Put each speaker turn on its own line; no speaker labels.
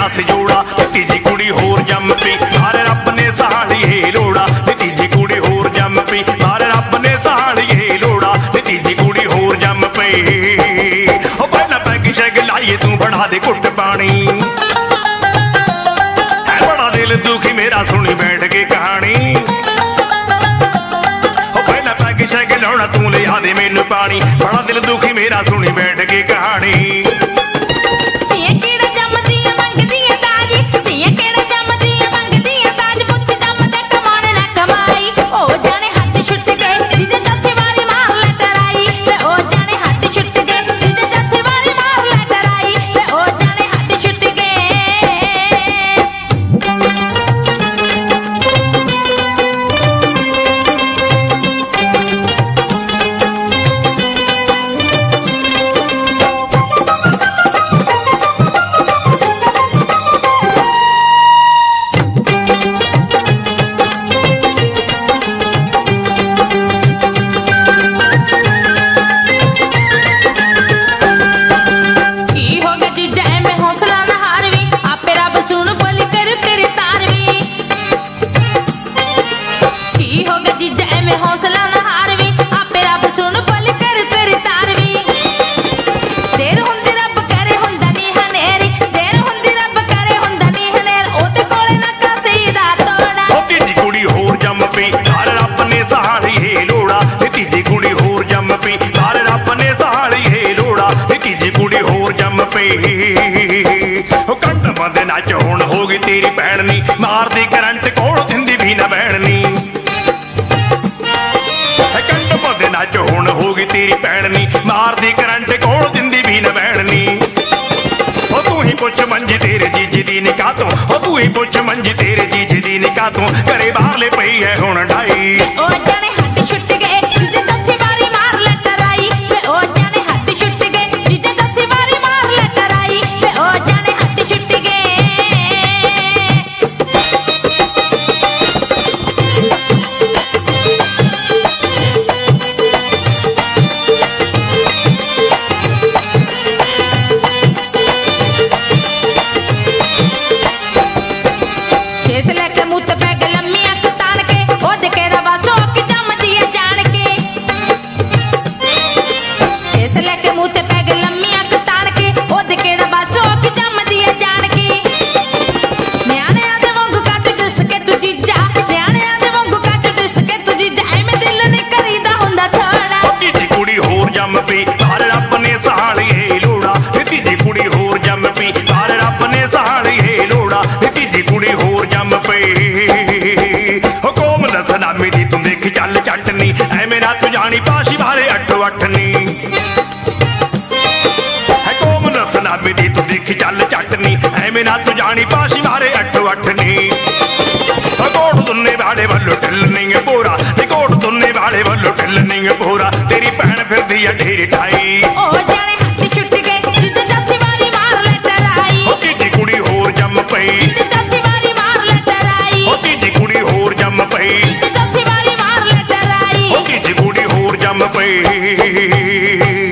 दस जोड़ा तीजी कुड़ी होर जम पी मारे रब ने सहाली लोड़ा तीजी कुड़ी होर जम पी मारे रब ने सहाली लोड़ा तीजी कुड़ी होर जम पई पहला पैग शैग लाइए तू बना दे कुट पानी है बड़ा दिल दुखी मेरा सुनी बैठ के कहानी पहला पैग शैग लाउणा तू लिया दे मैनू पानी बड़ा दिल दुखी मेरा सुनी बैठ के कहानी कंट बंद नच हुण हो गई तेरी भैन नी मार दी करंट कोल दिंदी भी ना भैन नी कंट बंद नच हुण हो गई तेरी भैन नी मार दी करंट कोल दिंदी भी ना भैन नी तू ही पुछ मंजी तेरे जीजी दी निकाह तो तू ही पुछ मंजी तेरे जीजी दी निकाह तो घरे बाहरले पई है हुण ढाई चल चटनी ऐवें ना तू जानी पाशी बारे अठो अठनी है कोम नसनामी दी तू देखी चल चटनी ऐवें ना तू जानी पाशी बारे अठो अठनी कोट दुन्ने वाले वल्लो टिलनी बोरा कोट दुन्ने वाले वल्लो टिलनी बोरा तेरी भैन फिरदी है ढेरी ठाई तीजी कुड़ी होर जम पई तीजी कुड़ी होर जम पई जम पई